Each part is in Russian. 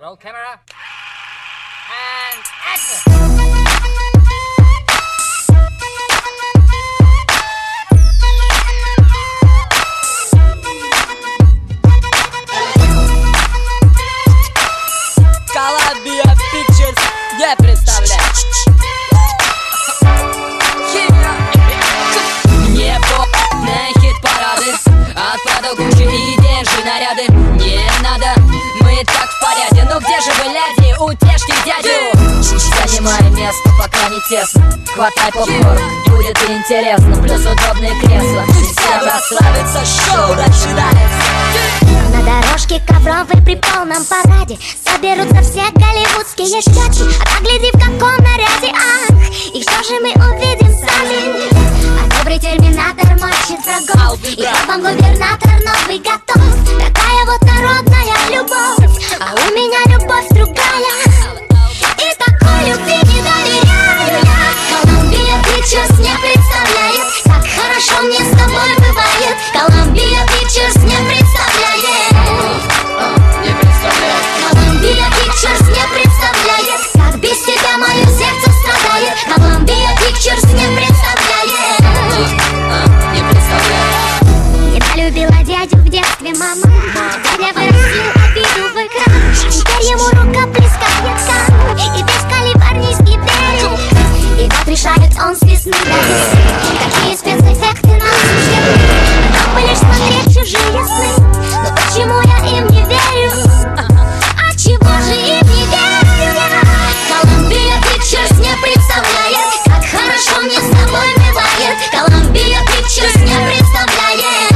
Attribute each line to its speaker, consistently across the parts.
Speaker 1: Roll camera. And action! Columbia Pictures не представляет. Неполные хит-парады, от Прада, Гуччи и держи наряды. Не надо, мы так в порядке. Но где же вы, леди, утешьте дядю? Занимай место, пока не тесно. Хватай попкорн, будет интересно. Плюс удобные кресла. Всем расслабиться, шоу начинается.
Speaker 2: На дорожке ковровой при полном параде соберутся все голливудские щеки. А так гляди, в каком наряде, ах, и что же мы увидим сами? А добрый терминатор мочит врагов, и как вам губернатор новый готов. Такая вот народная любовь, а у меня любовь другая. И такой любви не доверяю я. Columbia Pictures не представляет, как хорошо мне с тобой бывает. Columbia Pictures не представляет. Columbia Pictures не представляет, как без тебя мое сердце страдает. Columbia Pictures не представляет. Недолюбила дядю в детстве мама. Дядя вырастил обиду в экран. Теперь ему рука плескает сам, и без калифорнийский берег. И вот решает он с весны до весны, какие спецэффекты нам суждены. Нам бы лишь смотреть чужие сны. Но почему я им не верю? А чего же им не верю я? Columbia Pictures не представляет, как хорошо мне с тобой бывает. Columbia Pictures не представляет.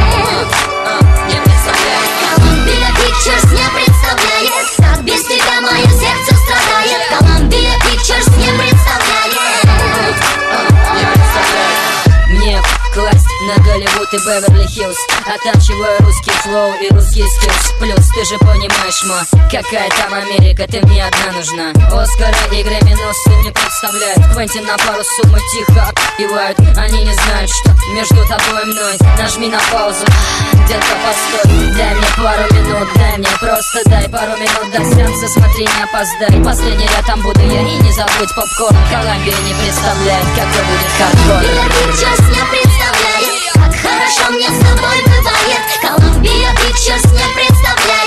Speaker 2: Columbia Pictures не представляет, как без тебя мое сердце страдает. Columbia Pictures не представляет.
Speaker 1: Мне класть на Голливуд и Беверли-Хиллз, оттачиваю русский флоу и русский скиллс. Плюс ты же понимаешь, ма, какая там Америка, ты мне одна нужна. Оскары и Грэмми носы не представляют. Квентин на пару суммы тихо кивают. Они не знают, что между тобой и мной. Нажми на паузу, где-то постой. Дай мне пару минут, дай мне просто дай пару минут до сеанса, смотри, не опоздай. Последний я там буду я, и не забудь попкорн. Columbia не представляет, какой будет хардкор.
Speaker 2: Columbia Pictures не представляет, как хорошо мне с тобой бывает. Columbia Pictures не представляет.